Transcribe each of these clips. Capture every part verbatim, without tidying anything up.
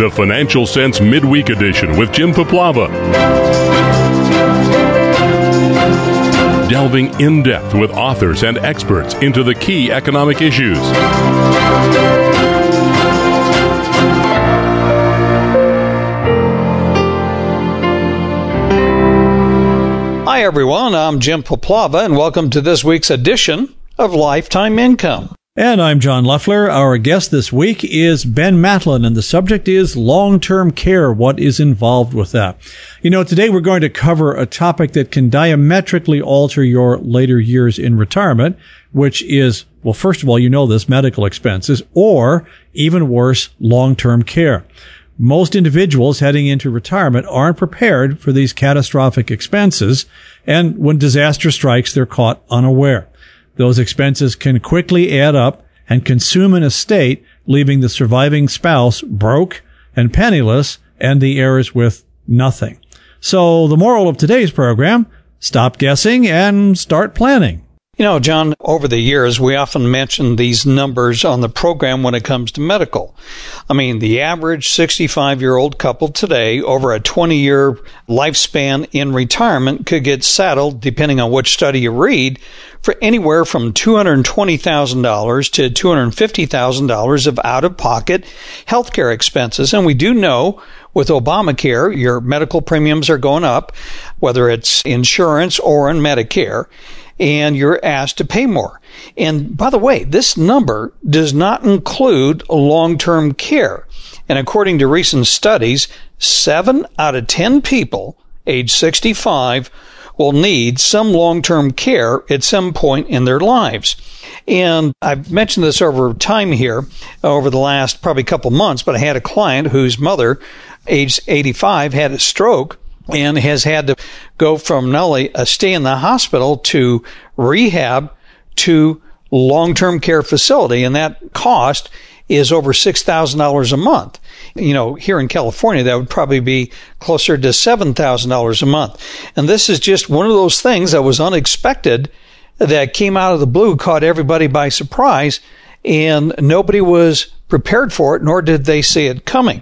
the Financial Sense Midweek Edition with Jim Paplava. Delving in-depth with authors and experts into the key economic issues. Hi everyone, I'm Jim Paplava, and welcome to this week's edition of Lifetime Income. And I'm John Loeffler. Our guest this week is Ben Matlin, and the subject is long-term care. What is involved with that? You know, today we're going to cover a topic that can diametrically alter your later years in retirement, which is, well, first of all, you know this, medical expenses, or even worse, long-term care. Most individuals heading into retirement aren't prepared for these catastrophic expenses, and when disaster strikes, they're caught unaware. Those expenses can quickly add up and consume an estate, leaving the surviving spouse broke and penniless and the heirs with nothing. So the moral of today's program, stop guessing and start planning. You know, John, over the years, we often mention these numbers on the program when it comes to medical. I mean, the average sixty-five-year-old couple today, over a twenty-year lifespan in retirement, could get saddled, depending on which study you read, for anywhere from two hundred twenty thousand dollars to two hundred fifty thousand dollars of out-of-pocket healthcare expenses. And we do know with Obamacare, your medical premiums are going up, whether it's insurance or in Medicare, and you're asked to pay more. And by the way, this number does not include long-term care. And according to recent studies, seven out of ten people age sixty-five will need some long-term care at some point in their lives. And I've mentioned this over time here, over the last probably couple months, but I had a client whose mother, age eighty-five, had a stroke and has had to go from not only a stay in the hospital to rehab to long-term care facility, and that cost is over six thousand dollars a month. You know, here in California, that would probably be closer to seven thousand dollars a month. And this is just one of those things that was unexpected, that came out of the blue, caught everybody by surprise, and nobody was prepared for it, nor did they see it coming.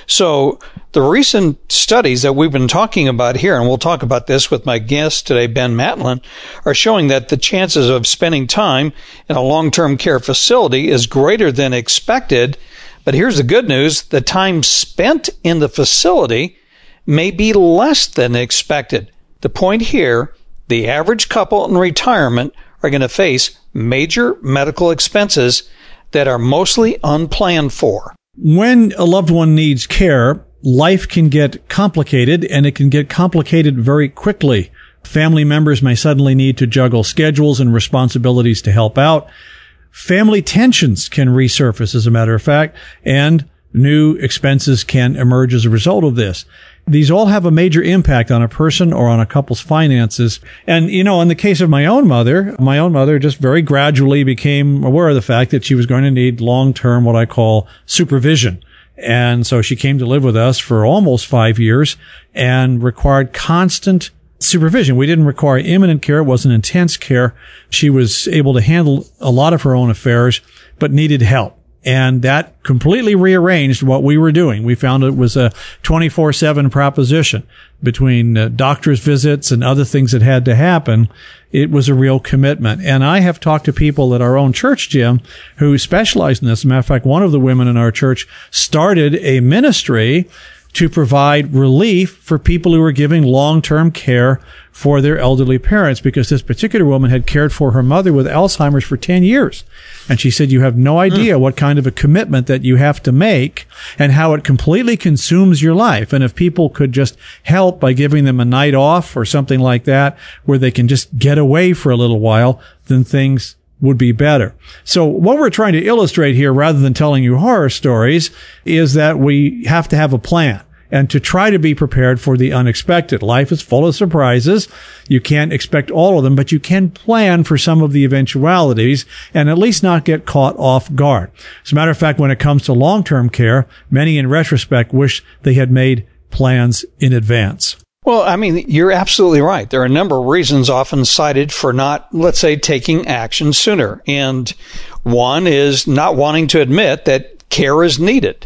So the recent studies that we've been talking about here, and we'll talk about this with my guest today, Ben Matlin, are showing that the chances of spending time in a long-term care facility is greater than expected. But here's the good news. The time spent in the facility may be less than expected. The point here, the average couple in retirement are going to face major medical expenses that are mostly unplanned for. When a loved one needs care, life can get complicated, and it can get complicated very quickly. Family members may suddenly need to juggle schedules and responsibilities to help out. Family tensions can resurface, as a matter of fact, and new expenses can emerge as a result of this. These all have a major impact on a person or on a couple's finances. And, you know, in the case of my own mother, my own mother just very gradually became aware of the fact that she was going to need long-term, what I call supervision. And so she came to live with us for almost five years and required constant supervision. We didn't require imminent care. It wasn't intense care. She was able to handle a lot of her own affairs, but needed help. And that completely rearranged what we were doing. We found it was a twenty-four seven proposition between uh, doctor's visits and other things that had to happen. It was a real commitment. And I have talked to people at our own church, Jim, who specialize in this. As a matter of fact, one of the women in our church started a ministry to provide relief for people who were giving long-term care for their elderly parents, because this particular woman had cared for her mother with Alzheimer's for ten years. And she said, you have no idea mm. what kind of a commitment that you have to make and how it completely consumes your life. And if people could just help by giving them a night off or something like that, where they can just get away for a little while, then things would be better. So what we're trying to illustrate here, rather than telling you horror stories, is that we have to have a plan and to try to be prepared for the unexpected. Life is full of surprises. You can't expect all of them, but you can plan for some of the eventualities and at least not get caught off guard. As a matter of fact, when it comes to long-term care, many in retrospect wish they had made plans in advance. Well, I mean, you're absolutely right. There are a number of reasons often cited for not, let's say, taking action sooner. And one is not wanting to admit that care is needed.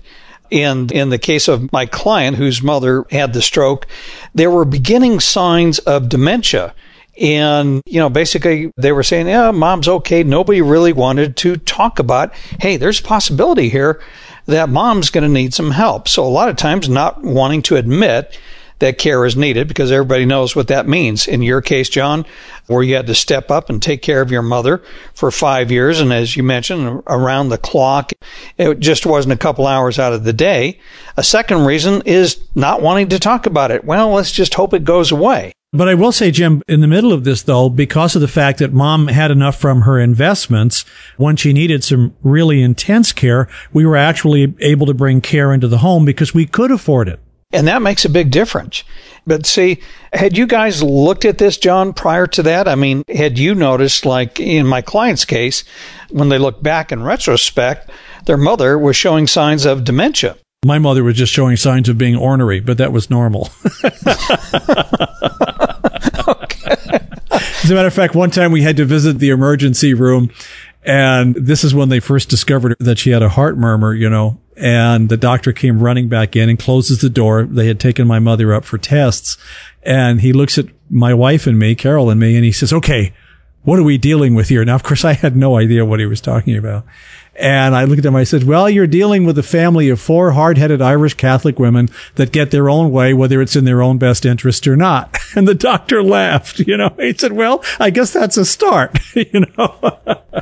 In, in the case of my client whose mother had the stroke, there were beginning signs of dementia. And, you know, basically they were saying, yeah, mom's okay. Nobody really wanted to talk about, hey, there's a possibility here that mom's going to need some help. So a lot of times not wanting to admit that care is needed because everybody knows what that means. In your case, John, where you had to step up and take care of your mother for five years. And as you mentioned, around the clock, it just wasn't a couple hours out of the day. A second reason is not wanting to talk about it. Well, let's just hope it goes away. But I will say, Jim, in the middle of this, though, because of the fact that mom had enough from her investments, when she needed some really intense care, we were actually able to bring care into the home because we could afford it. And that makes a big difference. But see, had you guys looked at this, John, prior to that? I mean, had you noticed, like in my client's case, when they look back in retrospect, their mother was showing signs of dementia? My mother was just showing signs of being ornery, but that was normal. Okay. As a matter of fact, one time we had to visit the emergency room, and this is when they first discovered that she had a heart murmur, you know, and the doctor came running back in and closes the door. They had taken my mother up for tests, and he looks at my wife and me, Carol and me, and he says, okay, what are we dealing with here? Now, of course, I had no idea what he was talking about. And I looked at him, I said, well, you're dealing with a family of four hard-headed Irish Catholic women that get their own way, whether it's in their own best interest or not. And the doctor laughed, you know. He said, well, I guess that's a start, you know.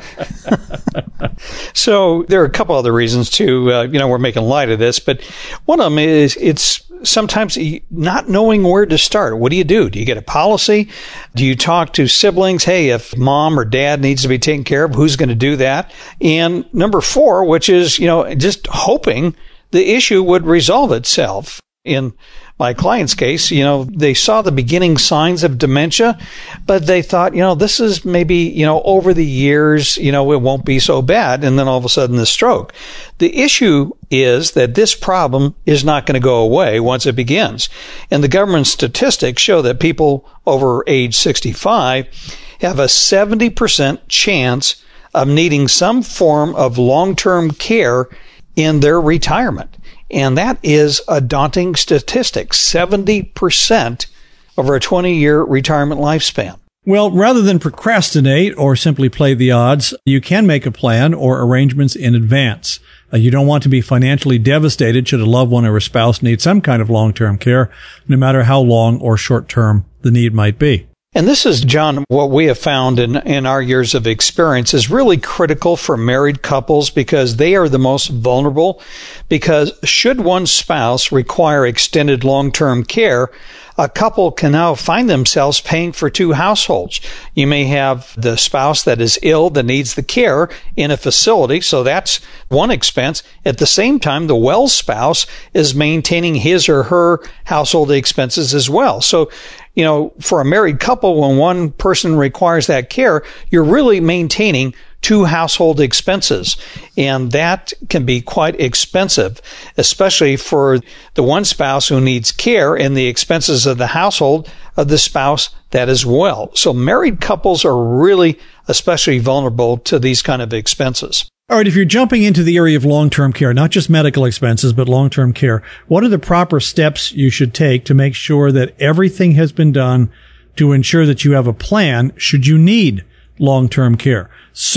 So there are a couple other reasons, too. Uh, you know, we're making light of this, but one of them is it's sometimes not knowing where to start. What do you do? Do you get a policy? Do you talk to siblings? Hey, if mom or dad needs to be taken care of, who's going to do that? And number four, which is, you know, just hoping the issue would resolve itself. In my client's case, you know, they saw the beginning signs of dementia, but they thought, you know, this is maybe, you know, over the years, you know, it won't be so bad. And then all of a sudden the stroke. The issue is that this problem is not going to go away once it begins. And the government statistics show that people over age sixty-five have a seventy percent chance of needing some form of long-term care in their retirement. And that is a daunting statistic, seventy percent over a twenty-year retirement lifespan. Well, rather than procrastinate or simply play the odds, you can make a plan or arrangements in advance. Uh, you don't want to be financially devastated should a loved one or a spouse need some kind of long-term care, no matter how long or short-term the need might be. And this is, John, what we have found in, in our years of experience is really critical for married couples because they are the most vulnerable. Because should one spouse require extended long-term care, a couple can now find themselves paying for two households. You may have the spouse that is ill that needs the care in a facility, so that's one expense. At the same time, the well spouse is maintaining his or her household expenses as well. So, you know, for a married couple, when one person requires that care, you're really maintaining two household expenses. And that can be quite expensive, especially for the one spouse who needs care and the expenses of the household of the spouse that is well. So married couples are really especially vulnerable to these kind of expenses. All right, if you're jumping into the area of long-term care, not just medical expenses, but long-term care, what are the proper steps you should take to make sure that everything has been done to ensure that you have a plan should you need long-term care?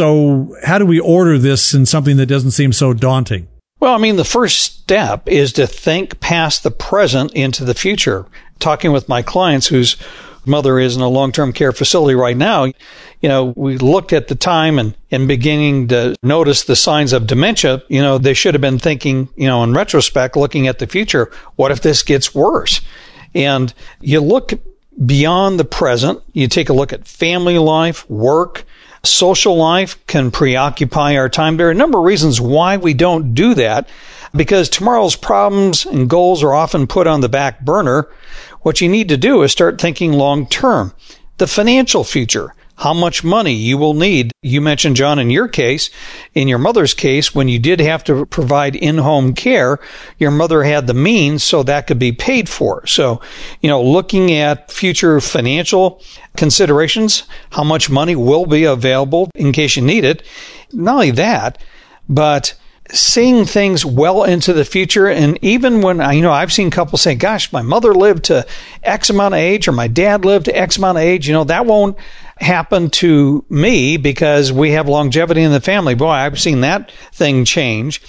So how do we order this in something that doesn't seem so daunting? Well, I mean, the first step is to think past the present into the future. Talking with my clients whose mother is in a long-term care facility right now, you know, we looked at the time and, and beginning to notice the signs of dementia. You know, they should have been thinking, you know, in retrospect, looking at the future, what if this gets worse? And you look beyond the present, you take a look at family life, work, social life can preoccupy our time. There are a number of reasons why we don't do that, because tomorrow's problems and goals are often put on the back burner. What you need to do is start thinking long term. The financial future, how much money you will need. You mentioned, John, in your case, in your mother's case, when you did have to provide in-home care, your mother had the means so that could be paid for. So, you know, looking at future financial considerations, how much money will be available in case you need it. Not only that, but seeing things well into the future. And even when, you know, I've seen couples say, gosh, my mother lived to X amount of age or my dad lived to X amount of age, you know, that won't happen to me because we have longevity in the family. Boy, I've seen that thing change.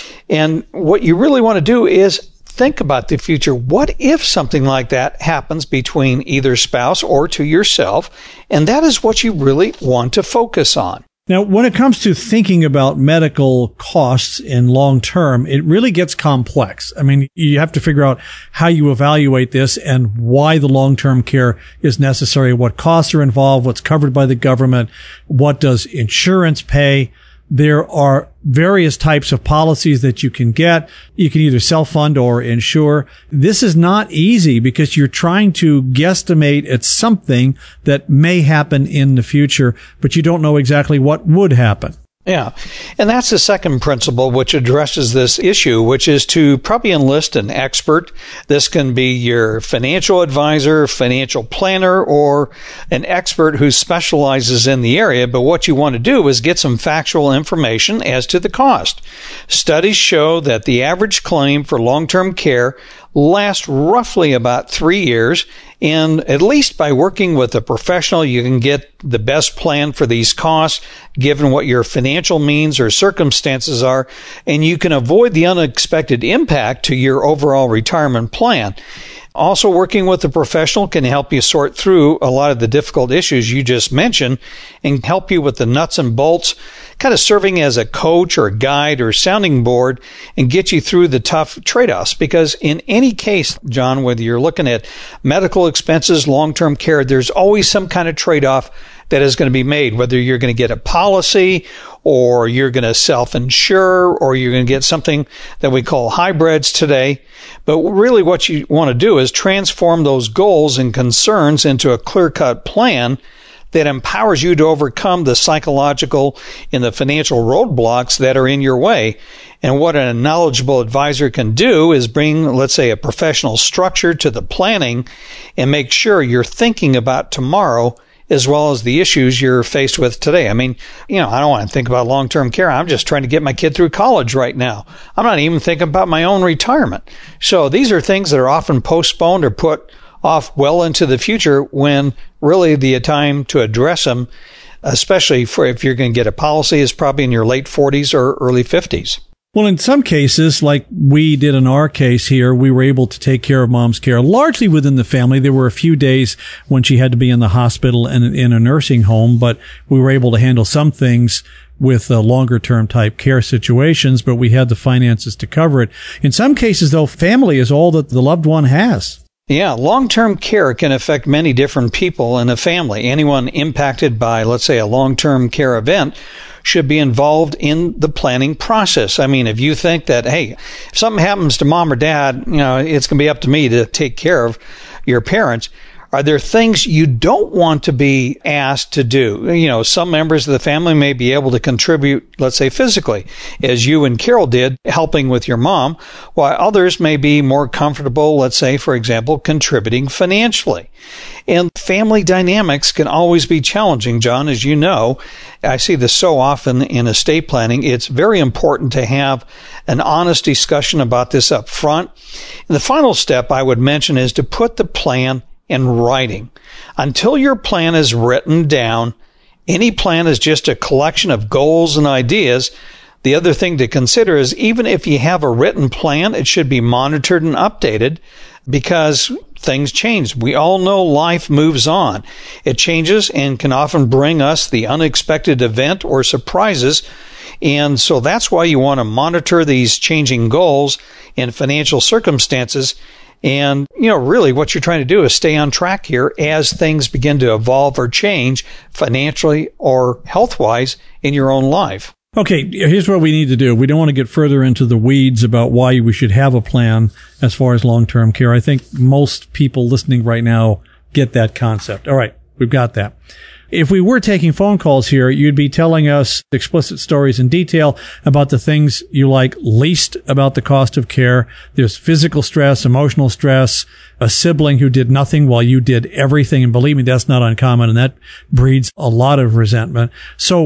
And what you really want to do is think about the future. What if something like that happens between either spouse or to yourself? And that is what you really want to focus on. Now, when it comes to thinking about medical costs in long term, it really gets complex. I mean, you have to figure out how you evaluate this and why the long-term care is necessary, what costs are involved, what's covered by the government, what does insurance pay. There are various types of policies that you can get. You can either self-fund or insure. This is not easy because you're trying to guesstimate at something that may happen in the future, but you don't know exactly what would happen. Yeah. And that's the second principle which addresses this issue, which is to probably enlist an expert. This can be your financial advisor, financial planner, or an expert who specializes in the area. But what you want to do is get some factual information as to the cost. Studies show that the average claim for long-term care lasts roughly about three years. And at least by working with a professional, you can get the best plan for these costs, given what your financial means or circumstances are, and you can avoid the unexpected impact to your overall retirement plan. Also, working with a professional can help you sort through a lot of the difficult issues you just mentioned and help you with the nuts and bolts, kind of serving as a coach or a guide or sounding board and get you through the tough trade-offs. Because in any case, John, whether you're looking at medical expenses, long-term care, there's always some kind of trade-off that is going to be made, whether you're going to get a policy or you're going to self-insure or you're going to get something that we call hybrids today. But really what you want to do is transform those goals and concerns into a clear-cut plan that empowers you to overcome the psychological and the financial roadblocks that are in your way. And what a knowledgeable advisor can do is bring, let's say, a professional structure to the planning and make sure you're thinking about tomorrow as well as the issues you're faced with today. I mean, you know, I don't want to think about long-term care. I'm just trying to get my kid through college right now. I'm not even thinking about my own retirement. So these are things that are often postponed or put off well into the future when really the time to address them, especially for if you're going to get a policy, is probably in your late forties or early fifties. Well, in some cases, like we did in our case here, we were able to take care of mom's care largely within the family. There were a few days when she had to be in the hospital and in a nursing home, but we were able to handle some things with uh, longer term type care situations, but we had the finances to cover it. In some cases, though, family is all that the loved one has. Yeah, long-term care can affect many different people in a family. Anyone impacted by, let's say, a long-term care event should be involved in the planning process. I mean, if you think that, hey, if something happens to mom or dad, you know, it's going to be up to me to take care of your parents. Are there things you don't want to be asked to do? You know, some members of the family may be able to contribute, let's say physically, as you and Carol did, helping with your mom, while others may be more comfortable, let's say, for example, contributing financially. And family dynamics can always be challenging, John, as you know. I see this so often in estate planning. It's very important to have an honest discussion about this up front. And the final step I would mention is to put the plan in writing. Until your plan is written down, any plan is just a collection of goals and ideas. The other thing to consider is even if you have a written plan, it should be monitored and updated because things change. We all know life moves on. It changes and can often bring us the unexpected event or surprises. And so that's why you want to monitor these changing goals and financial circumstances. And, you know, really what you're trying to do is stay on track here as things begin to evolve or change financially or health-wise in your own life. Okay, here's what we need to do. We don't want to get further into the weeds about why we should have a plan as far as long-term care. I think most people listening right now get that concept. All right, we've got that. If we were taking phone calls here, you'd be telling us explicit stories in detail about the things you like least about the cost of care. There's physical stress, emotional stress, a sibling who did nothing while you did everything. And believe me, that's not uncommon, and that breeds a lot of resentment. So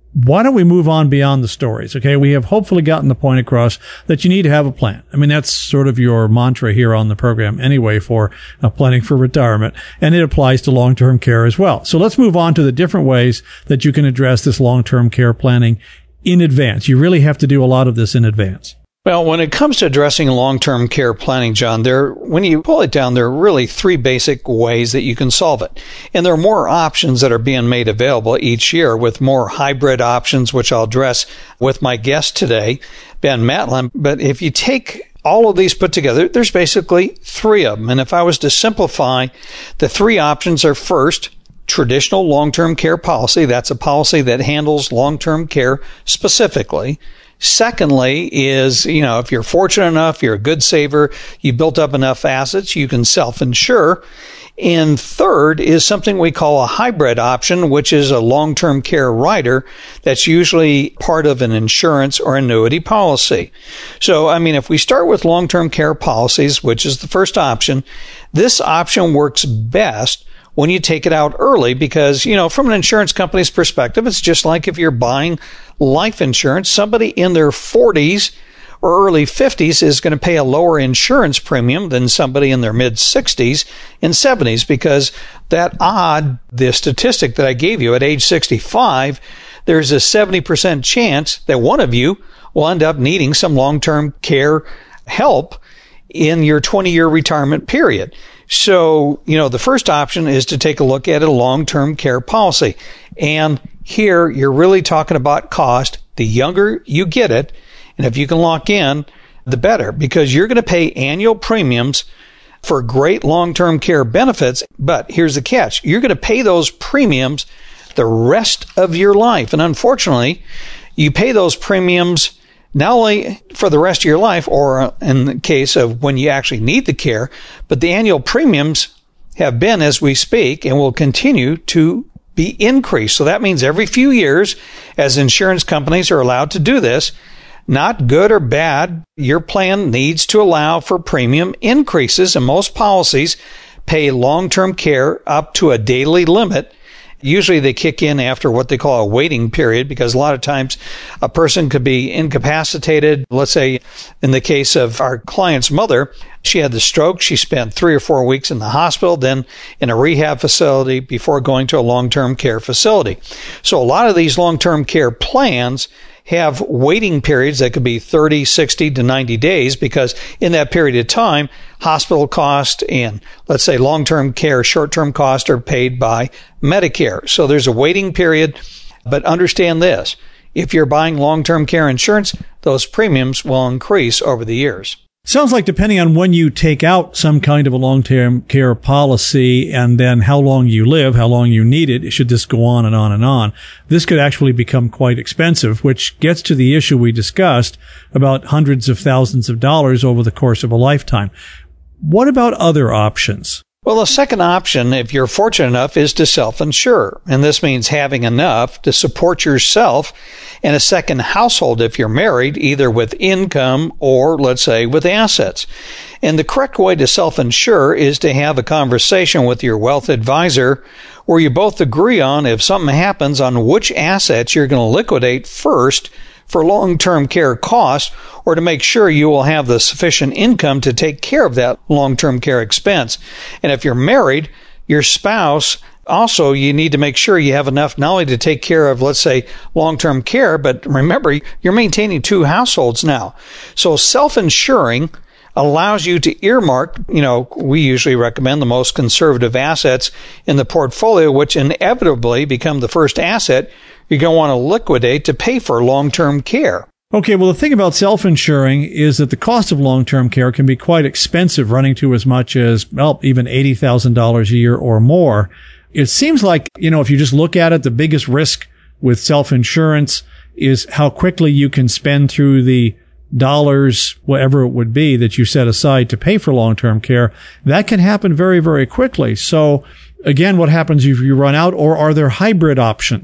why don't we move on beyond the stories? Okay. We have hopefully gotten the point across that you need to have a plan. I mean, that's sort of your mantra here on the program anyway for uh, planning for retirement. And it applies to long-term care as well. So let's move on to the different ways that you can address this long-term care planning in advance. You really have to do a lot of this in advance. Well, when it comes to addressing long-term care planning, John, there, when you pull it down, there are really three basic ways that you can solve it. And there are more options that are being made available each year with more hybrid options, which I'll address with my guest today, Ben Matlin. But if you take all of these put together, there's basically three of them. And if I was to simplify, the three options are first, traditional long-term care policy. That's a policy that handles long-term care specifically. Secondly is, you know, if you're fortunate enough, you're a good saver, you built up enough assets, you can self-insure. And third is something we call a hybrid option, which is a long-term care rider that's usually part of an insurance or annuity policy. So, I mean, if we start with long-term care policies, which is the first option, this option works best when you take it out early because, you know, from an insurance company's perspective, it's just like if you're buying life insurance, somebody in their forties or early fifties is going to pay a lower insurance premium than somebody in their mid sixties and seventies because that odd, the statistic that I gave you at age sixty-five, there's a seventy percent chance that one of you will end up needing some long-term care help in your twenty-year retirement period. So, you know, the first option is to take a look at a long-term care policy. And here you're really talking about cost. The younger you get it, and if you can lock in, the better, because you're going to pay annual premiums for great long-term care benefits. But here's the catch. You're going to pay those premiums the rest of your life. And unfortunately, you pay those premiums not only for the rest of your life, or in the case of when you actually need the care, but the annual premiums have been, as we speak, and will continue to be increased. So that means every few years, as insurance companies are allowed to do this, not good or bad, your plan needs to allow for premium increases, and most policies pay long-term care up to a daily limit. Usually they kick in after what they call a waiting period because a lot of times a person could be incapacitated. Let's say in the case of our client's mother, she had the stroke. She spent three or four weeks in the hospital, then in a rehab facility before going to a long-term care facility. So a lot of these long-term care plans have waiting periods that could be thirty, sixty to ninety days because in that period of time, hospital cost and let's say long-term care, short-term cost are paid by Medicare. So there's a waiting period, but understand this. If you're buying long-term care insurance, those premiums will increase over the years. Sounds like depending on when you take out some kind of a long-term care policy and then how long you live, how long you need it, it should just go on and on and on. This could actually become quite expensive, which gets to the issue we discussed about hundreds of thousands of dollars over the course of a lifetime. What about other options? Well, the second option, if you're fortunate enough, is to self-insure. And this means having enough to support yourself and a second household if you're married, either with income or, let's say, with assets. And the correct way to self-insure is to have a conversation with your wealth advisor where you both agree on if something happens on which assets you're going to liquidate first for long-term care costs or to make sure you will have the sufficient income to take care of that long-term care expense. And if you're married, your spouse, also you need to make sure you have enough not only to take care of, let's say, long-term care, but remember, you're maintaining two households now. So self-insuring allows you to earmark, you know, we usually recommend the most conservative assets in the portfolio, which inevitably become the first asset you're going to want to liquidate to pay for long-term care. Okay, well, the thing about self-insuring is that the cost of long-term care can be quite expensive, running to as much as, well, even eighty thousand dollars a year or more. It seems like, you know, if you just look at it, the biggest risk with self-insurance is how quickly you can spend through the dollars, whatever it would be, that you set aside to pay for long-term care. That can happen very, very quickly. So, again, what happens if you run out, or are there hybrid options?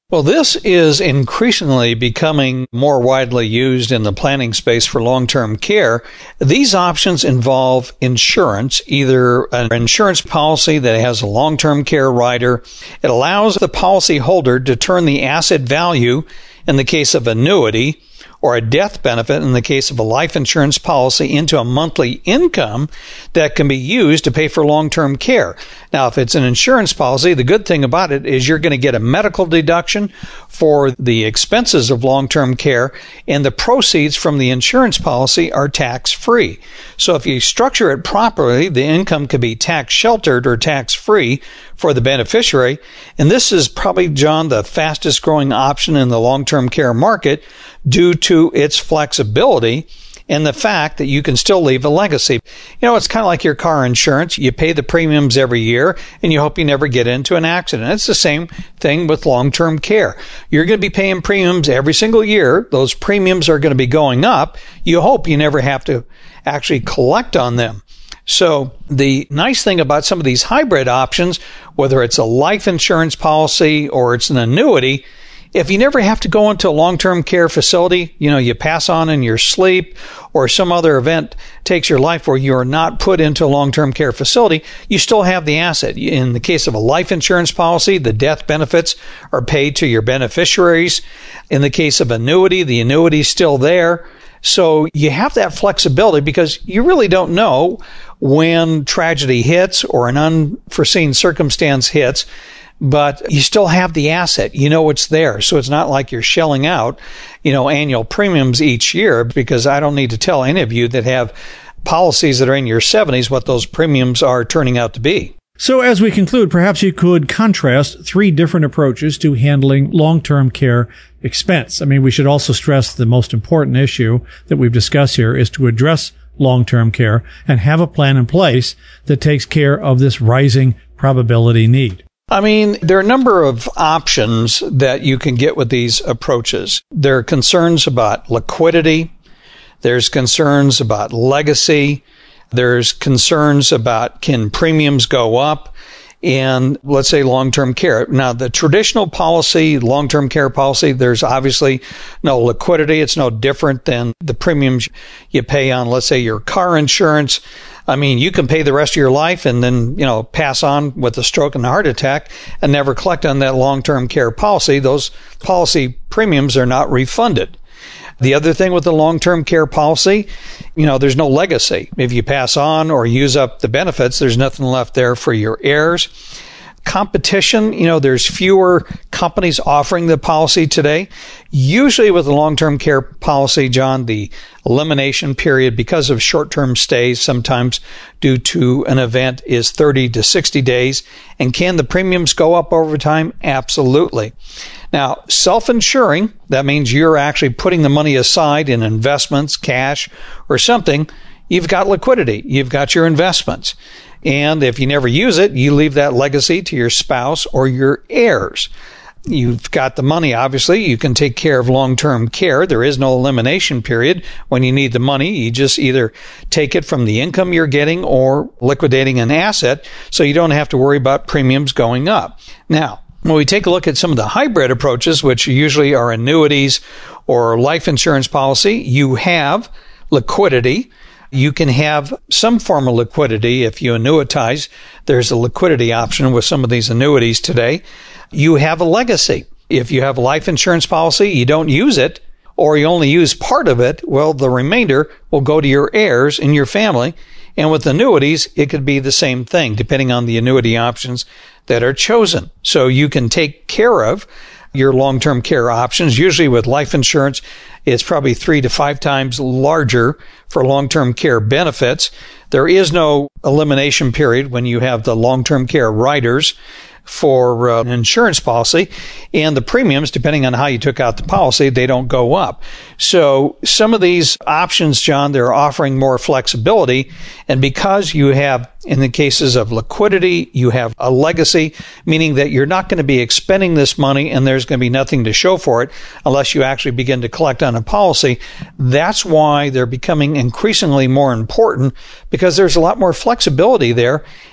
Well, this is increasingly becoming more widely used in the planning space for long-term care. These options involve insurance, either an insurance policy that has a long-term care rider. It allows the policyholder to turn the asset value in the case of annuity or a death benefit in the case of a life insurance policy into a monthly income that can be used to pay for long-term care. Now, if it's an insurance policy, the good thing about it is you're going to get a medical deduction for the expenses of long-term care, and the proceeds from the insurance policy are tax-free. So if you structure it properly, the income can be tax-sheltered or tax-free for the beneficiary. And this is probably, John, the fastest growing option in the long-term care market due to its flexibility and the fact that you can still leave a legacy. You know, it's kind of like your car insurance. You pay the premiums every year, and you hope you never get into an accident. It's the same thing with long-term care. You're going to be paying premiums every single year. Those premiums are going to be going up. You hope you never have to actually collect on them. So the nice thing about some of these hybrid options, whether it's a life insurance policy or it's an annuity, if you never have to go into a long-term care facility, you know, you pass on in your sleep or some other event takes your life where you are not put into a long-term care facility, you still have the asset. In the case of a life insurance policy, the death benefits are paid to your beneficiaries. In the case of annuity, the annuity is still there. So you have that flexibility because you really don't know when tragedy hits or an unforeseen circumstance hits, but you still have the asset. You know it's there. So it's not like you're shelling out, you know, annual premiums each year, because I don't need to tell any of you that have policies that are in your seventies what those premiums are turning out to be. So as we conclude, perhaps you could contrast three different approaches to handling long-term care expense. I mean, we should also stress the most important issue that we've discussed here is to address long-term care and have a plan in place that takes care of this rising probability need. I mean, there are a number of options that you can get with these approaches. There are concerns about liquidity. There's concerns about legacy. There's concerns about can premiums go up in, let's say, long-term care. Now, the traditional policy, long-term care policy, there's obviously no liquidity. It's no different than the premiums you pay on, let's say, your car insurance. I mean, you can pay the rest of your life and then, you know, pass on with a stroke and a heart attack and never collect on that long-term care policy. Those policy premiums are not refunded. The other thing with the long-term care policy, you know, there's no legacy. If you pass on or use up the benefits, there's nothing left there for your heirs. Competition, you know, there's fewer companies offering the policy today. Usually with a long-term care policy, John, the elimination period because of short-term stays, sometimes due to an event, is thirty to sixty days. And can the premiums go up over time? Absolutely. Now, self-insuring, that means you're actually putting the money aside in investments, cash, or something. You've got liquidity. You've got your investments. And if you never use it, you leave that legacy to your spouse or your heirs. You've got the money, obviously. You can take care of long-term care. There is no elimination period when you need the money. You just either take it from the income you're getting or liquidating an asset, so you don't have to worry about premiums going up. Now, when we take a look at some of the hybrid approaches, which usually are annuities or life insurance policy, you have liquidity. You can have some form of liquidity if you annuitize. There's a liquidity option with some of these annuities today. You have a legacy. If you have a life insurance policy, you don't use it, or you only use part of it, well, the remainder will go to your heirs in your family. And with annuities, it could be the same thing, depending on the annuity options that are chosen. So you can take care of your long-term care options. Usually with life insurance, it's probably three to five times larger for long-term care benefits. There is no elimination period when you have the long-term care riders for uh, an insurance policy, and the premiums, depending on how you took out the policy, they don't go up. So some of these options, John, they're offering more flexibility, and because you have, in the cases of liquidity, you have a legacy, meaning that you're not going to be expending this money and there's going to be nothing to show for it unless you actually begin to collect on a policy. That's why they're becoming increasingly more important, because there's a lot more flexibility there.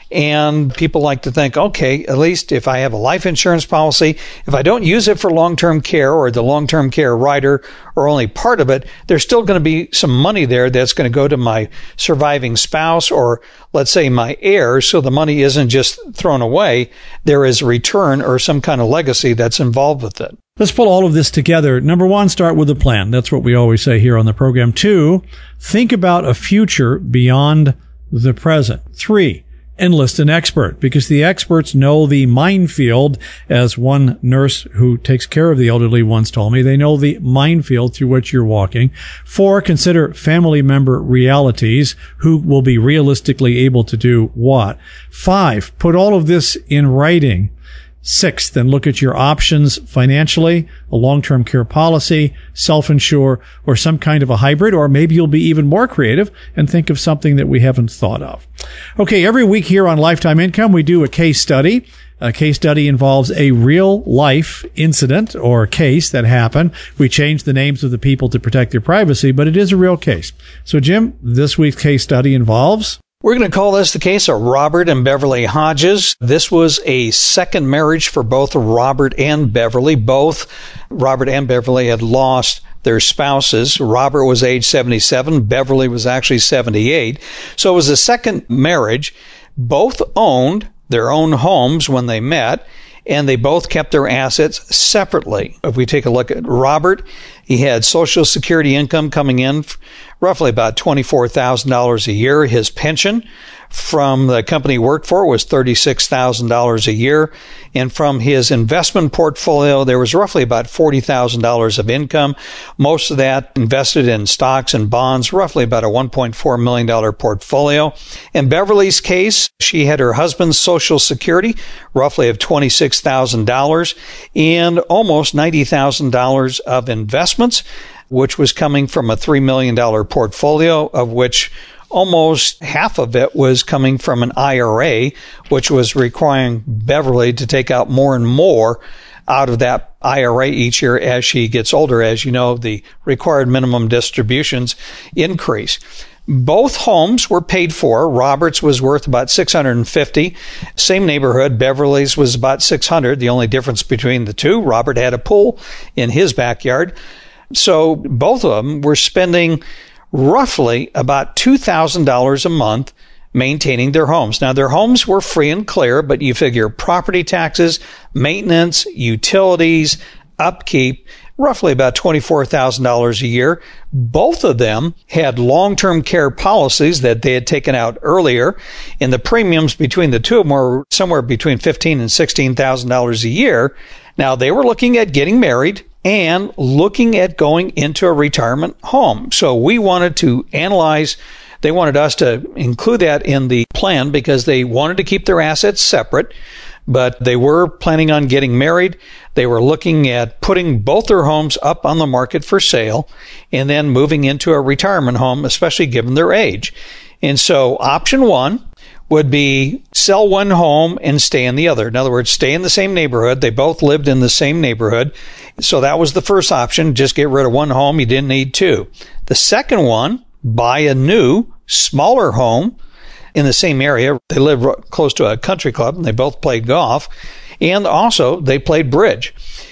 And people like to think, okay, at least if I have a life insurance policy, if I don't use it for long-term care or the long-term care rider or only part of it, there's still going to be some money there that's going to go to my surviving spouse or, let's say, my heirs. So the money isn't just thrown away. There is a return or some kind of legacy that's involved with it. Let's pull all of this together. Number one, start with a plan. That's what we always say here on the program. Two, think about a future beyond the present. Three, enlist an expert, because the experts know the minefield, as one nurse who takes care of the elderly once told me. They know the minefield through which you're walking. Four, consider family member realities, who will be realistically able to do what. Five, put all of this in writing. Sixth, then look at your options financially, a long-term care policy, self-insure, or some kind of a hybrid, or maybe you'll be even more creative and think of something that we haven't thought of. Okay, every week here on Lifetime Income, we do a case study. A case study involves a real-life incident or case that happened. We change the names of the people to protect their privacy, but it is a real case. So, Jim, this week's case study involves... We're going to call this the case of Robert and Beverly Hodges. This was a second marriage for both Robert and Beverly. Both Robert and Beverly had lost their spouses. Robert was age seventy-seven. Beverly was actually seventy-eight. So it was a second marriage. Both owned their own homes when they met, and they both kept their assets separately. If we take a look at Robert, he had Social Security income coming in roughly about twenty-four thousand dollars a year. His pension from the company he worked for was thirty-six thousand dollars a year. And from his investment portfolio, there was roughly about forty thousand dollars of income. Most of that invested in stocks and bonds, roughly about a one point four million dollars portfolio. In Beverly's case, she had her husband's Social Security, roughly of twenty-six thousand dollars, and almost ninety thousand dollars of investments, which was coming from a three million dollars portfolio, of which almost half of it was coming from an I R A, which was requiring Beverly to take out more and more out of that I R A each year as she gets older. As you know, the required minimum distributions increase. Both homes were paid for. Robert's was worth about six hundred fifty dollars. Same neighborhood. Beverly's was about six hundred dollars. The only difference between the two, Robert had a pool in his backyard. So both of them were spending roughly about two thousand dollars a month maintaining their homes. Now, their homes were free and clear, but you figure property taxes, maintenance, utilities, upkeep, roughly about twenty-four thousand dollars a year. Both of them had long-term care policies that they had taken out earlier, and the premiums between the two of them were somewhere between fifteen thousand dollars and sixteen thousand dollars a year. Now, they were looking at getting married and looking at going into a retirement home. So we wanted to analyze, they wanted us to include that in the plan because they wanted to keep their assets separate, but they were planning on getting married. They were looking at putting both their homes up on the market for sale and then moving into a retirement home, especially given their age. And so option one would be sell one home and stay in the other. In other words, stay in the same neighborhood. They both lived in the same neighborhood. So that was the first option. Just get rid of one home. You didn't need two. The second one, buy a new, smaller home in the same area. They lived close to a country club, and they both played golf. And also, they played bridge.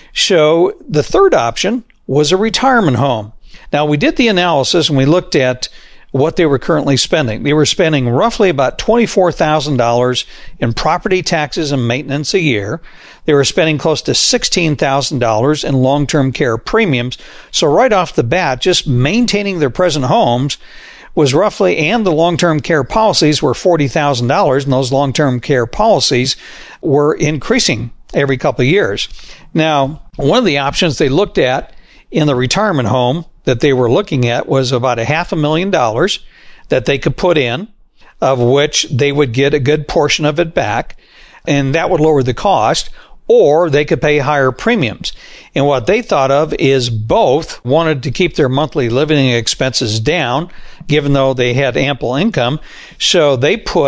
So the third option was a retirement home. Now, we did the analysis, and we looked at what they were currently spending. They were spending roughly about twenty-four thousand dollars in property taxes and maintenance a year. They were spending close to sixteen thousand dollars in long-term care premiums. So right off the bat, just maintaining their present homes was roughly, and the long-term care policies were forty thousand dollars, and those long-term care policies were increasing every couple of years. Now, one of the options they looked at in the retirement home that they were looking at was about a half a million dollars that they could put in, of which they would get a good portion of it back, and that would lower the cost, or they could pay higher premiums. And what they thought of is both wanted to keep their monthly living expenses down, given though they had ample income, so they put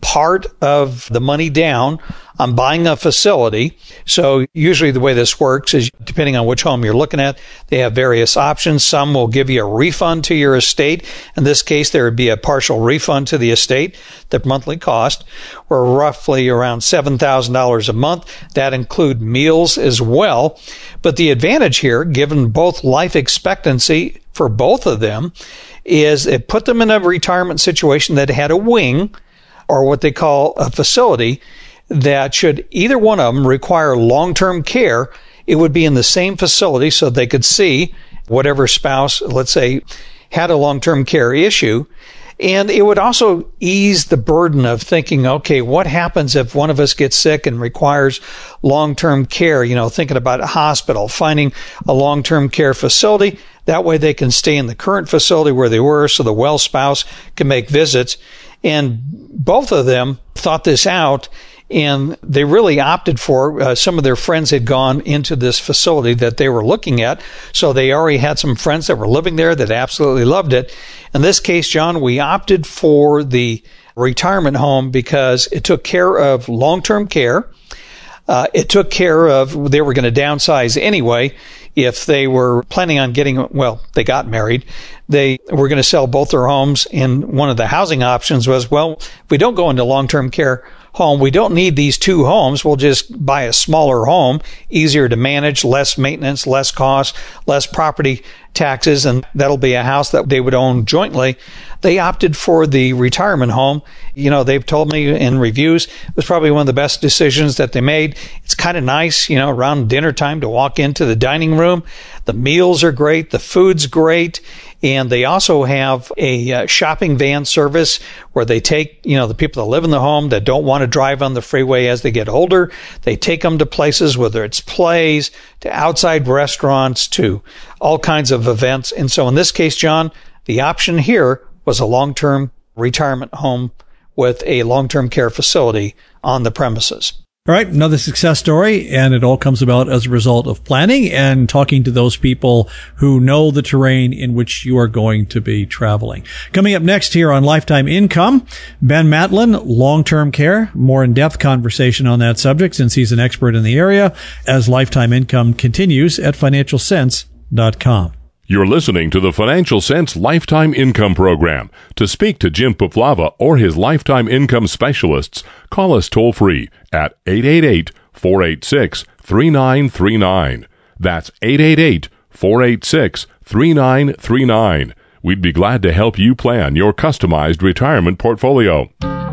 part of the money down on buying a facility. So usually the way this works is, depending on which home you're looking at, they have various options. Some will give you a refund to your estate. In this case, there would be a partial refund to the estate. The monthly cost were roughly around seven thousand dollars a month. That include meals as well. But the advantage here, given both life expectancy for both of them, is it put them in a retirement situation that had a wing, or what they call a facility, that should either one of them require long-term care, it would be in the same facility so they could see whatever spouse, let's say, had a long-term care issue. And it would also ease the burden of thinking, okay, what happens if one of us gets sick and requires long-term care? You know, thinking about a hospital, finding a long-term care facility. That way they can stay in the current facility where they were so the well spouse can make visits. And both of them thought this out, and they really opted for, uh, some of their friends had gone into this facility that they were looking at. So they already had some friends that were living there that absolutely loved it. In this case, John, we opted for the retirement home because it took care of long-term care. Uh, it took care of, they were going to downsize anyway. If they were planning on getting, well, they got married, they were going to sell both their homes. And one of the housing options was, well, if we don't go into long-term care home, we don't need these two homes. We'll just buy a smaller home, easier to manage, less maintenance, less cost, less property taxes, and that'll be a house that they would own jointly. They opted for the retirement home. You know, they've told me in reviews it was probably one of the best decisions that they made. It's kind of nice, you know, around dinner time to walk into the dining room. The meals are great. The food's great. And they also have a uh, shopping van service where they take, you know, the people that live in the home that don't want to drive on the freeway as they get older. They take them to places, whether it's plays, to outside restaurants, to all kinds of events. And so in this case, John, the option here was a long-term retirement home with a long-term care facility on the premises. All right, another success story, and it all comes about as a result of planning and talking to those people who know the terrain in which you are going to be traveling. Coming up next here on Lifetime Income, Ben Matlin, long-term care, more in-depth conversation on that subject since he's an expert in the area, as Lifetime Income continues at financial sense dot com. You're listening to the Financial Sense Lifetime Income Program. To speak to Jim Puplava or his Lifetime Income specialists, call us toll-free at eight eight eight, four eight six, three nine three nine. That's eight eight eight, four eight six, three nine three nine. We'd be glad to help you plan your customized retirement portfolio.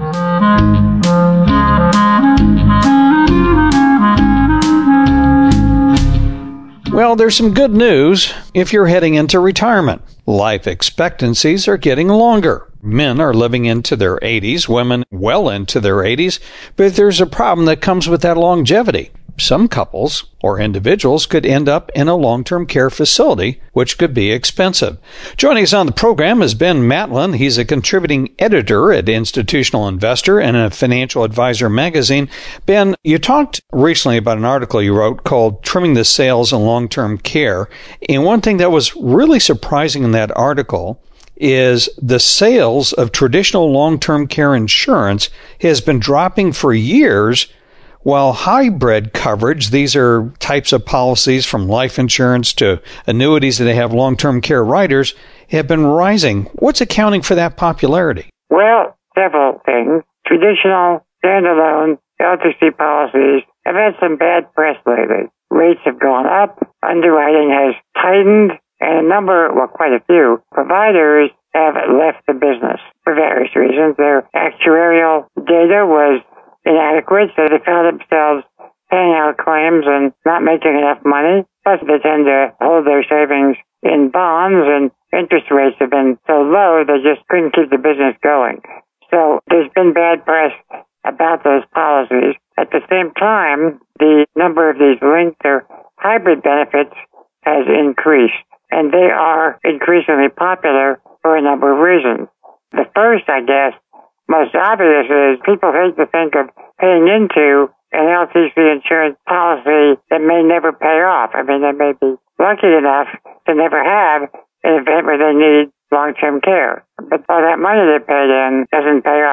Well, there's some good news if you're heading into retirement. Life expectancies are getting longer. Men are living into their eighties, women well into their eighties, but there's a problem that comes with that longevity. Some couples or individuals could end up in a long-term care facility, which could be expensive. Joining us on the program is Ben Matlin. He's a contributing editor at Institutional Investor and a Financial Advisor magazine. Ben, you talked recently about an article you wrote called Trimming the Sails in Long-Term Care. And one thing that was really surprising in that article is the sales of traditional long-term care insurance has been dropping for years, while hybrid coverage, these are types of policies from life insurance to annuities that have long-term care riders, have been rising. What's accounting for that popularity? Well, several things. Traditional, standalone L T C policies have had some bad press lately. Rates have gone up, underwriting has tightened, and a number, well, quite a few, providers have left the business for various reasons. Their actuarial data was inadequate, so they found themselves paying out claims and not making enough money. Plus, they tend to hold their savings in bonds, and interest rates have been so low they just couldn't keep the business going. So there's been bad press about those policies. At the same time, the number of these linked or hybrid benefits has increased, and they are increasingly popular for a number of reasons. The first, I guess, most obvious is people hate to think of paying into an L T C insurance policy that may never pay off. I mean, they may be lucky enough to never have an event where they need long-term care, but all that money they paid in doesn't pay off.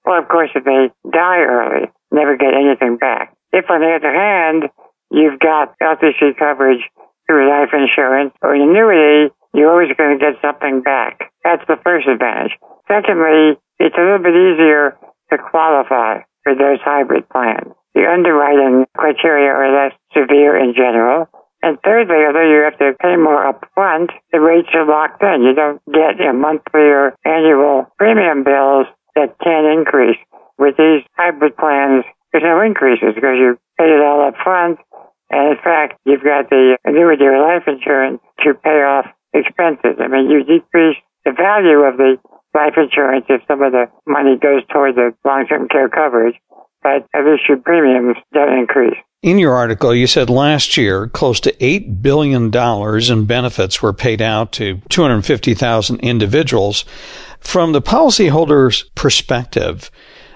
Or, of course, if they die early, never get anything back. If, on the other hand, you've got L T C coverage through life insurance or an annuity, you're always going to get something back. That's the first advantage. Secondly, it's a little bit easier to qualify for those hybrid plans. The underwriting criteria are less severe in general. And thirdly, although you have to pay more up front, the rates are locked in. You don't get your monthly or annual premium bills that can increase. With these hybrid plans, there's no increases because you paid it all up front. And in fact, you've got the annuity or life insurance to pay off expenses. I mean, you decrease the value of the life insurance if some of the money goes toward the long-term care coverage, but at least your premiums don't increase. In your article, you said last year, close to eight billion dollars in benefits were paid out to two hundred fifty thousand individuals. From the policyholder's perspective,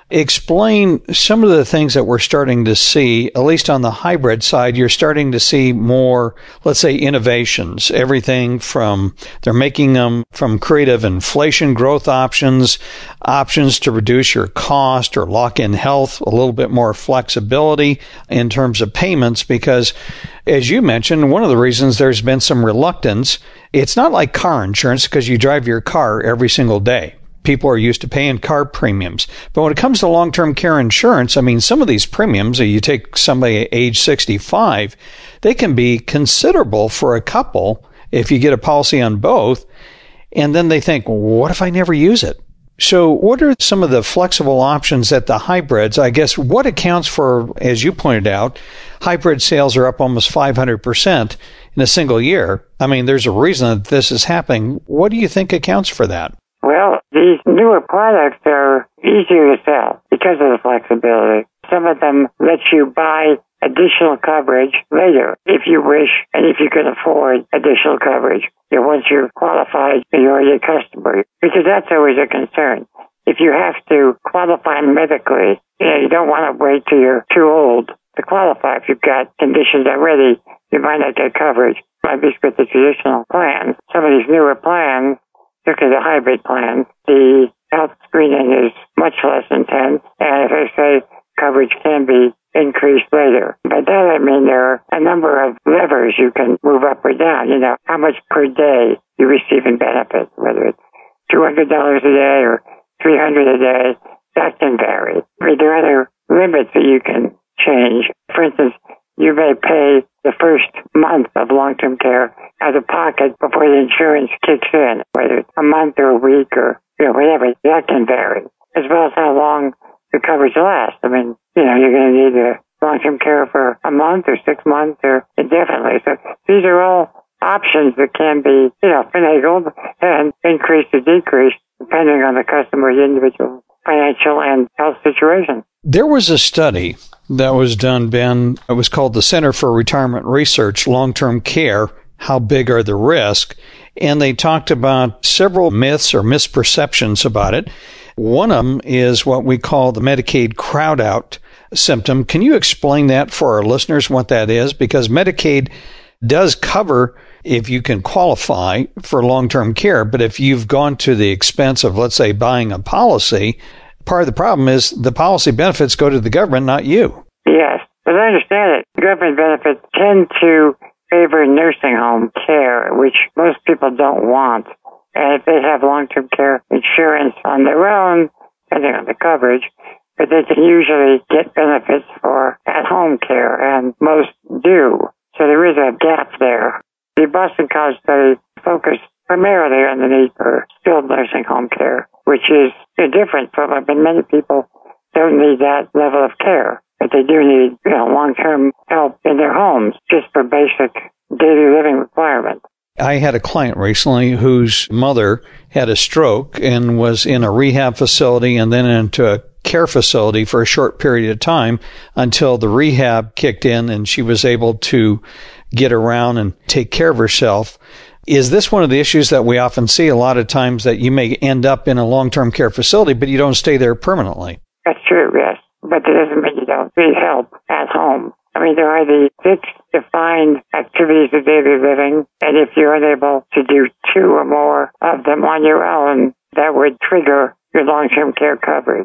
explain some of the things that we're starting to see, at least on the hybrid side. You're starting to see more, let's say, innovations, everything from they're making them from creative inflation growth options, options to reduce your cost or lock in health, a little bit more flexibility in terms of payments, because as you mentioned, one of the reasons there's been some reluctance, it's not like car insurance because you drive your car every single day. People are used to paying car premiums. But when it comes to long-term care insurance, I mean, some of these premiums, you take somebody at age sixty-five, they can be considerable for a couple if you get a policy on both. And then they think, well, what if I never use it? So what are some of the flexible options at the hybrids? I guess what accounts for, as you pointed out, hybrid sales are up almost five hundred percent in a single year. I mean, there's a reason that this is happening. What do you think accounts for that? Well, these newer products are easier to sell because of the flexibility. Some of them let you buy additional coverage later if you wish and if you can afford additional coverage. You know, once you're qualified, you're already a customer. Because that's always a concern. If you have to qualify medically, you know, you don't want to wait till you're too old to qualify. If you've got conditions already, you might not get coverage. At least with the traditional plans. Some of these newer plans, look at the hybrid plan, the health screening is much less intense, and as I say, coverage can be increased later. By that I mean there are a number of levers you can move up or down. You know, how much per day you receive in benefits, whether it's two hundred dollars a day or three hundred dollars a day, that can vary. I mean, there are other limits that you can change. For instance, you may pay the first month of long-term care out of pocket before the insurance kicks in, whether it's a month or a week or, you know, whatever. That can vary, as well as how long the coverage lasts. I mean, you know, you're going to need a long-term care for a month or six months or indefinitely. So these are all options that can be, you know, finagled and increased or decreased depending on the customer's individual financial and health situation. There was a study that was done, Ben. It was called the Center for Retirement Research, Long-Term Care, How Big Are the Risks? And they talked about several myths or misperceptions about it. One of them is what we call the Medicaid crowd-out symptom. Can you explain that for our listeners, what that is? Because Medicaid does cover if you can qualify for long-term care, but if you've gone to the expense of, let's say, buying a policy, part of the problem is the policy benefits go to the government, not you. Yes, but I understand it. Government benefits tend to favor nursing home care, which most people don't want. And if they have long-term care insurance on their own, depending on the coverage, but they can usually get benefits for at-home care, and most do. So there is a gap there. The Boston College study focused primarily on the need for skilled nursing home care, which is different from, I mean, many people don't need that level of care, but they do need, you know, long-term help in their homes just for basic daily living requirements. I had a client recently whose mother had a stroke and was in a rehab facility and then into a care facility for a short period of time until the rehab kicked in and she was able to get around and take care of herself. Is this one of the issues that we often see a lot of times, that you may end up in a long-term care facility, but you don't stay there permanently? That's true, yes. But that doesn't mean you don't need help at home. I mean, there are the six defined activities of daily living, and if you're unable to do two or more of them on your own, that would trigger your long-term care coverage.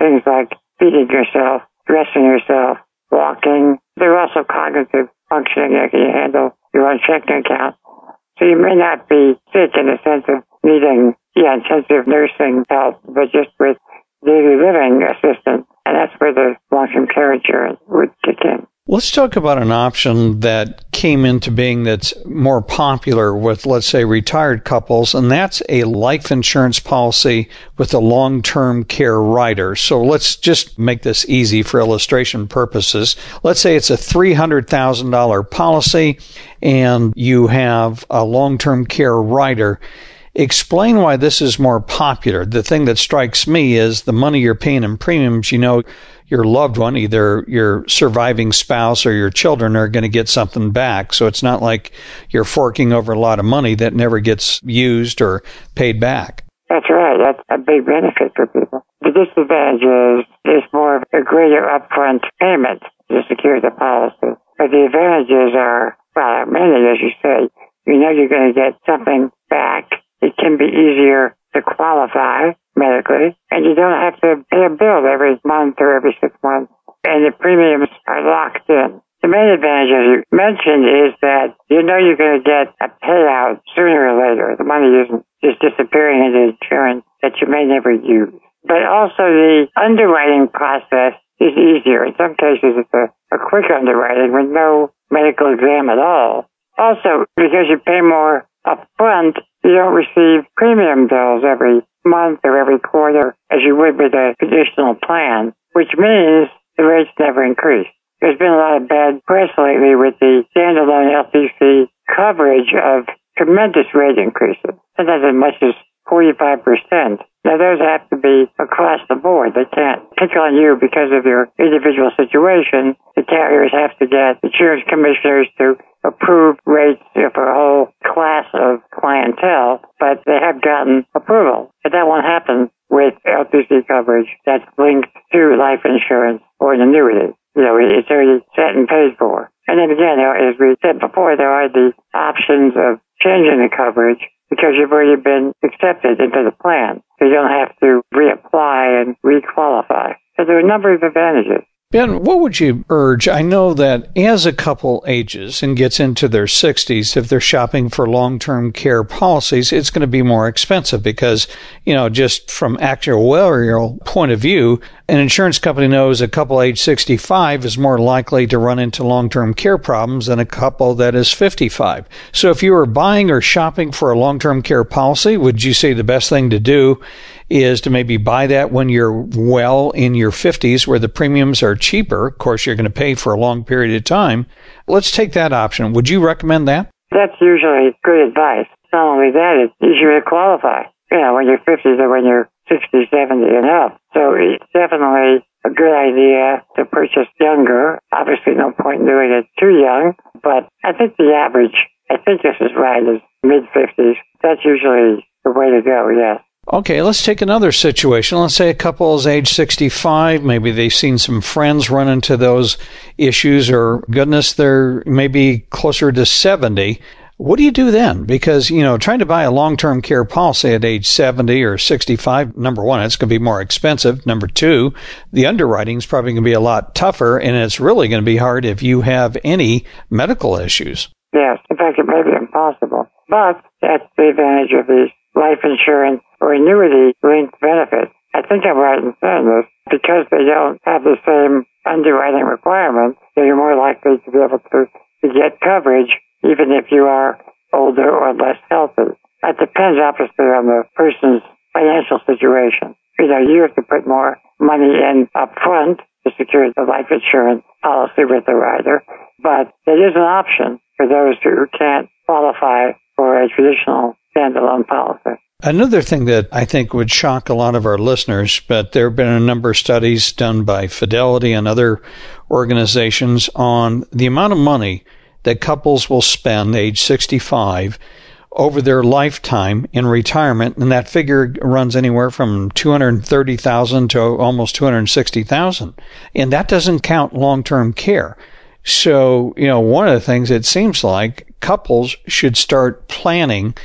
things like feeding yourself, dressing yourself, walking. There are also cognitive functioning that can handle your own checking account. So you may not be sick in the sense of needing yeah, intensive nursing help, but just with daily living assistance. And that's where the long-term care insurance would kick in. Let's talk about an option that came into being that's more popular with, let's say, retired couples, and that's a life insurance policy with a long-term care rider. So let's just make this easy for illustration purposes. Let's say it's a three hundred thousand dollars policy and you have a long-term care rider. Explain why this is more popular. The thing that strikes me is the money you're paying in premiums, you know, your loved one, either your surviving spouse or your children, are going to get something back. So it's not like you're forking over a lot of money that never gets used or paid back. That's right. That's a big benefit for people. The disadvantage is there's more of a greater upfront payment to secure the policy. But the advantages are, well, many, as you say. You know you're going to get something back. It can be easier to qualify medically, and you don't have to pay a bill every month or every six months, and the premiums are locked in. The main advantage, as you mentioned, is that you know you're going to get a payout sooner or later. The money isn't just disappearing into insurance that you may never use. But also the underwriting process is easier. In some cases, it's a, a quick underwriting with no medical exam at all. Also, because you pay more up front, you don't receive premium bills every month or every quarter as you would with a traditional plan, which means the rates never increase. There's been a lot of bad press lately with the standalone L T C coverage of tremendous rate increases, sometimes as much as forty-five percent. Now, those have to be across the board. They can't pick on you because of your individual situation. The carriers have to get insurance commissioners to approve rates for a whole class of clientele, but they have gotten approval. But that won't happen with L T C coverage that's linked to life insurance or an annuity. You know, it's already set and paid for. And then again, as we said before, there are the options of changing the coverage because you've already been accepted into the plan. So you don't have to reapply and requalify. So there are a number of advantages. Ben, what would you urge? I know that as a couple ages and gets into their sixties, if they're shopping for long-term care policies, it's going to be more expensive because, you know, just from actuarial point of view, an insurance company knows a couple age sixty-five is more likely to run into long-term care problems than a couple that is fifty-five. So if you were buying or shopping for a long-term care policy, would you say the best thing to do is to maybe buy that when you're well in your fifties where the premiums are cheaper? Of course, you're going to pay for a long period of time. Let's take that option. Would you recommend that? That's usually good advice. Not only that, it's easier to qualify, you know, when you're fifties or when you're sixty, seventy and up. So it's definitely a good idea to purchase younger. Obviously, no point in doing it too young, but I think the average, I think this is right, is mid-fifties. That's usually the way to go, yes. Okay, let's take another situation. Let's say a couple is age sixty-five. Maybe they've seen some friends run into those issues, or goodness, they're maybe closer to seventy. What do you do then? Because, you know, trying to buy a long-term care policy at age seventy or sixty-five, number one, it's going to be more expensive. Number two, the underwriting is probably going to be a lot tougher, and it's really going to be hard if you have any medical issues. Yes, in fact, it may be impossible. But that's the advantage of these life insurance or annuity-linked benefits. I think I'm right in saying this. Because they don't have the same underwriting requirements, so you're more likely to be able to, to get coverage even if you are older or less healthy. That depends, obviously, on the person's financial situation. You know, you have to put more money in up front to secure the life insurance policy with the rider, but it is an option for those who can't qualify for a traditional standalone policy. Another thing that I think would shock a lot of our listeners, but there have been a number of studies done by Fidelity and other organizations on the amount of money that couples will spend age sixty-five over their lifetime in retirement, and that figure runs anywhere from two hundred thirty thousand dollars to almost two hundred sixty thousand dollars. And that doesn't count long-term care. So, you know, one of the things it seems like couples should start planning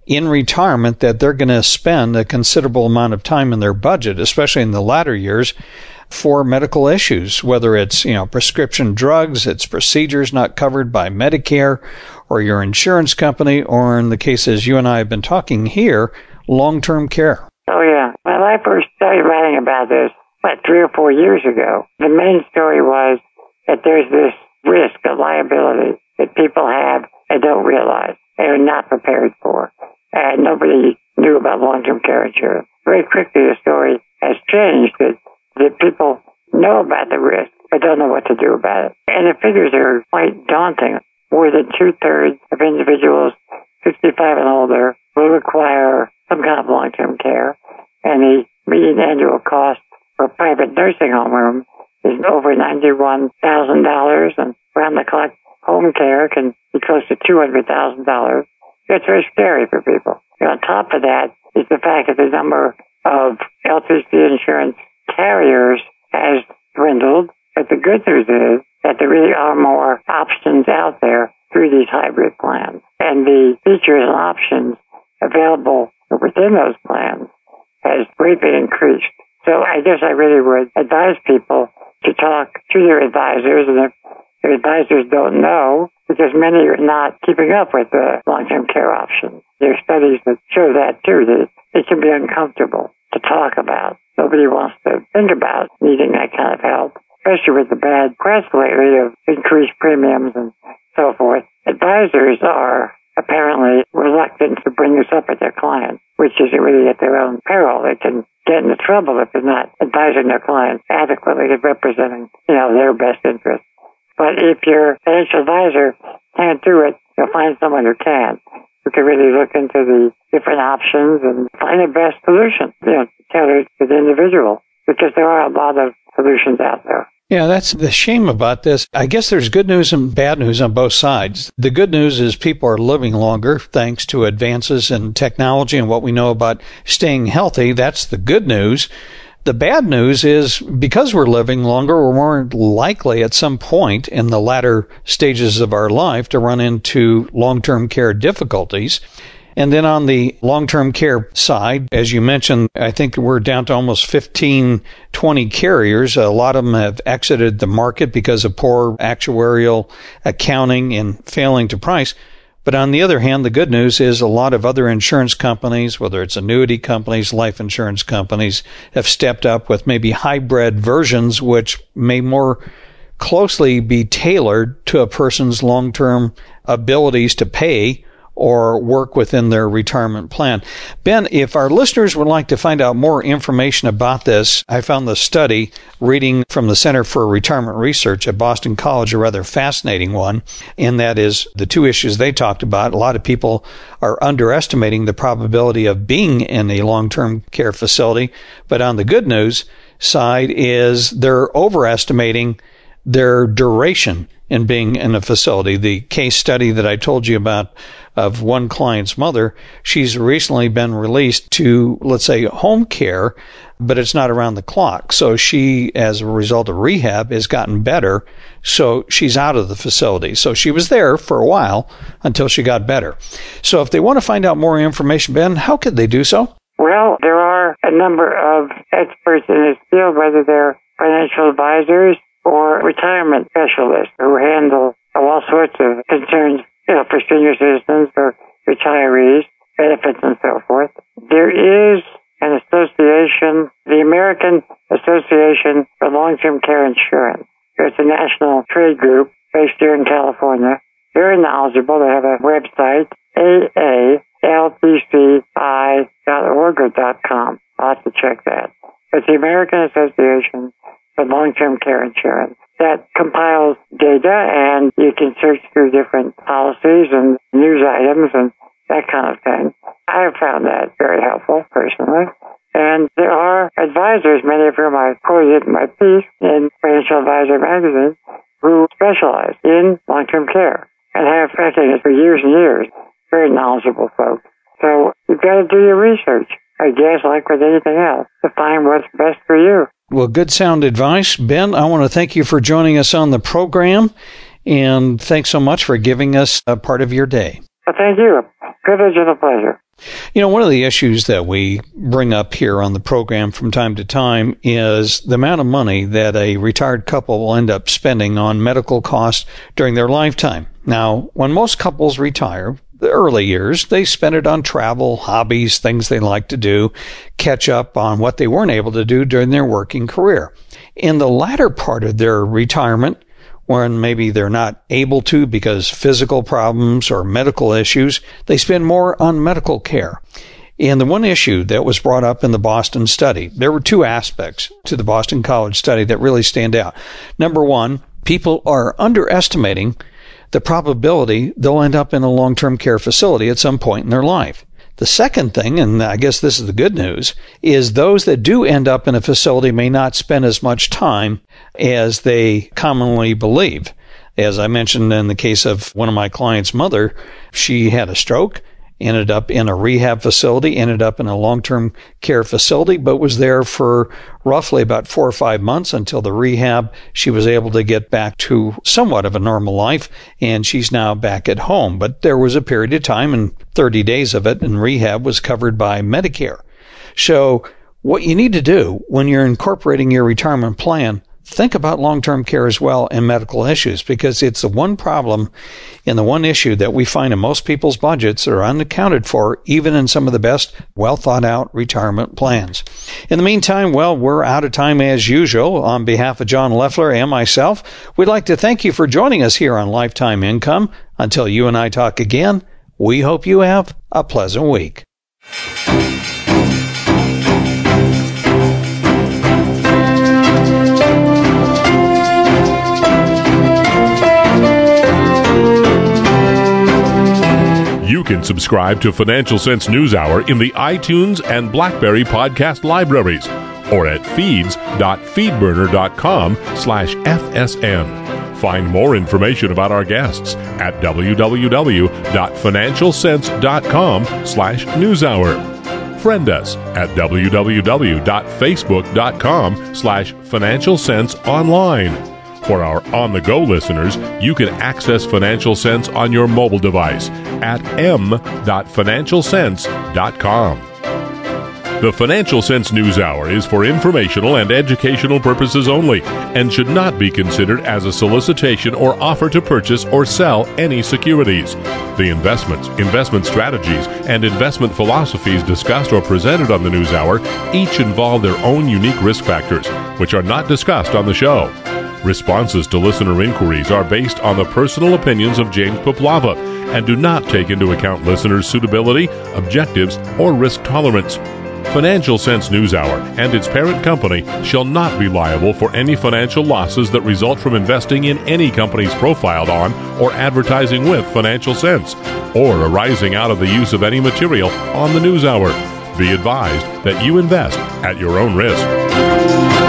in retirement that they're going to spend a considerable amount of time in their budget, especially in the latter years, for medical issues, whether it's, you know, prescription drugs, it's procedures not covered by Medicare or your insurance company, or in the cases you and I have been talking here, long-term care. Oh, yeah. When I first started writing about this, what, three or four years ago, the main story was that there's this risk, a liability that people have and don't realize and are not prepared for. And nobody knew about long-term care insurance. Very quickly, the story has changed that, that people know about the risk but don't know what to do about it. And the figures are quite daunting. More than two-thirds of individuals sixty-five and older will require some kind of long-term care. And the median annual cost for a private nursing home room is over ninety-one thousand dollars, and round-the-clock home care can be close to two hundred thousand dollars. It's very scary for people. And on top of that is the fact that the number of L T C insurance carriers has dwindled. But the good news is that there really are more options out there through these hybrid plans. And the features and options available within those plans has greatly increased. So I guess I really would advise people to talk to their advisors, and if their advisors don't know, because many are not keeping up with the long-term care options. There are studies that show that, too, that it can be uncomfortable to talk about. Nobody wants to think about needing that kind of help, especially with the bad press lately of increased premiums and so forth. Advisors are apparently reluctant to bring this up with their clients, which is really at their own peril. They can get into trouble if they're not advising their clients adequately and representing, you know, their best interests. But if your financial advisor can't do it, you'll find someone who can, who can really look into the different options and find the best solution, you know, tailored to the individual, because there are a lot of solutions out there. Yeah, that's the shame about this. I guess there's good news and bad news on both sides. The good news is people are living longer thanks to advances in technology and what we know about staying healthy. That's the good news. The bad news is because we're living longer, we're more likely at some point in the latter stages of our life to run into long-term care difficulties. And then on the long-term care side, as you mentioned, I think we're down to almost fifteen, twenty carriers. A lot of them have exited the market because of poor actuarial accounting and failing to price. But on the other hand, the good news is a lot of other insurance companies, whether it's annuity companies, life insurance companies, have stepped up with maybe hybrid versions, which may more closely be tailored to a person's long-term abilities to pay or work within their retirement plan. Ben, if our listeners would like to find out more information about this, I found the study, reading from the Center for Retirement Research at Boston College, a rather fascinating one, and that is the two issues they talked about. A lot of people are underestimating the probability of being in a long-term care facility, but on the good news side is they're overestimating their duration in being in a facility. The case study that I told you about of one client's mother, she's recently been released to, let's say, home care, but it's not around the clock. So she, as a result of rehab, has gotten better. So she's out of the facility. So she was there for a while until she got better. So if they want to find out more information, Ben, how could they do so? Well, there are a number of experts in this field, whether they're financial advisors or retirement specialists who handle all sorts of concerns, you know, for senior citizens or retirees, benefits and so forth. There is an association, the American Association for Long-Term Care Insurance. It's a national trade group based here in California. Very knowledgeable. They have a website, A A L T C I dot org or .com. I'll have to check that. It's the American Association for Long-Term Care Insurance that compiles data, and you can search through different policies and news items and that kind of thing. I have found that very helpful, personally. And there are advisors, many of whom I quoted in my piece in Financial Advisor magazine, who specialize in long-term care and have practiced for years and years. Very knowledgeable folks. So you've got to do your research, I guess, like with anything else, to find what's best for you. Well, good sound advice. Ben, I want to thank you for joining us on the program, and thanks so much for giving us a part of your day. Well, thank you. Privilege and a pleasure. You know, one of the issues that we bring up here on the program from time to time is the amount of money that a retired couple will end up spending on medical costs during their lifetime. Now, when most couples retire, the early years, they spend it on travel, hobbies, things they like to do, catch up on what they weren't able to do during their working career. In the latter part of their retirement, when maybe they're not able to because physical problems or medical issues, they spend more on medical care. And the one issue that was brought up in the Boston study, there were two aspects to the Boston College study that really stand out. Number one, people are underestimating the probability they'll end up in a long-term care facility at some point in their life. The second thing, and I guess this is the good news, is those that do end up in a facility may not spend as much time as they commonly believe. As I mentioned in the case of one of my clients' mother, she had a stroke, ended up in a rehab facility, ended up in a long-term care facility, but was there for roughly about four or five months until the rehab. She was able to get back to somewhat of a normal life, and she's now back at home. But there was a period of time, and thirty days of it in rehab was covered by Medicare. So what you need to do when you're incorporating your retirement plan, think about long-term care as well and medical issues, because it's the one problem and the one issue that we find in most people's budgets are unaccounted for, even in some of the best, well-thought-out retirement plans. In the meantime, well, we're out of time as usual. On behalf of John Loeffler and myself, we'd like to thank you for joining us here on Lifetime Income. Until you and I talk again, we hope you have a pleasant week. You can subscribe to Financial Sense NewsHour in the iTunes and BlackBerry podcast libraries or at feeds.feedburner.com slash FSN. Find more information about our guests at www.financialsense.com slash newshour. Friend us at www.facebook.com slash Financial Sense Online. For our on-the-go listeners, you can access Financial Sense on your mobile device at m dot financial sense dot com. The Financial Sense NewsHour is for informational and educational purposes only and should not be considered as a solicitation or offer to purchase or sell any securities. The investments, investment strategies, and investment philosophies discussed or presented on the NewsHour each involve their own unique risk factors, which are not discussed on the show. Responses to listener inquiries are based on the personal opinions of James Puplava and do not take into account listeners' suitability, objectives, or risk tolerance. Financial Sense NewsHour and its parent company shall not be liable for any financial losses that result from investing in any companies profiled on or advertising with Financial Sense, or arising out of the use of any material on the NewsHour. Be advised that you invest at your own risk.